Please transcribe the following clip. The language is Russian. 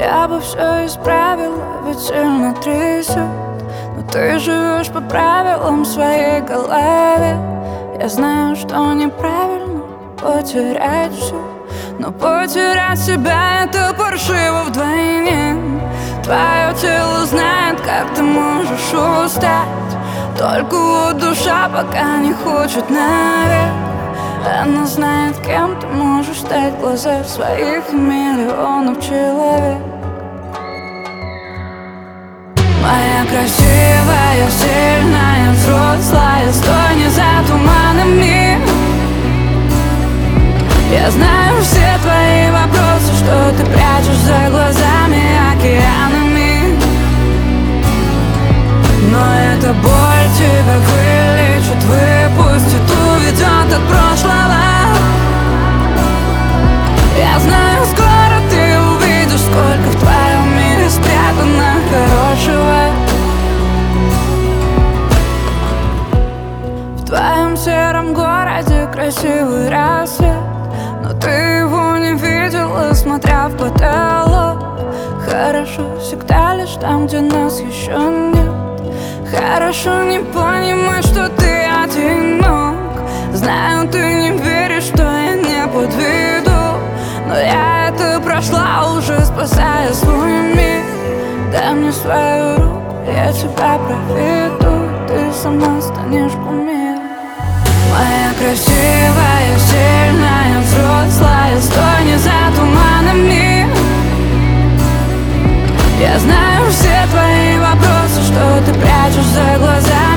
Я бы все исправила, ведь сильно трясет. Но ты живешь по правилам своей голове. Я знаю, что неправильно потерять все, но потерять себя — это паршиво вдвойне. Твое тело знает, как ты можешь устать, только вот душа пока не хочет наверх. Она знает, кем ты можешь стать в глазах своих миллионов человек. Моя красивая, сильная, взрослая, стой не за туманами. Я знаю все твои вопросы, что ты прячешь за глазами океанами. Но эта боль тебя вылечит, выпустит, уведет от прошлого. Я знаю, скоро ты увидишь, сколько в твоем мире спрятано хорошего. В твоем сером городе красивый рассвет, но ты его не видела, смотря в потолок. Хорошо всегда лишь там, где нас еще нет. Хорошо не понимать, что ты одинок. Знаю, ты не веришь, что я не подведу, но я это прошла уже, спасая свой мир. Дай мне свою руку, я тебя проведу, ты сама станешь кумиром. Моя красивая, сильная, взрослая, стой не за туманами. Я знаю все твои вопросы, что ты прячешь за глазами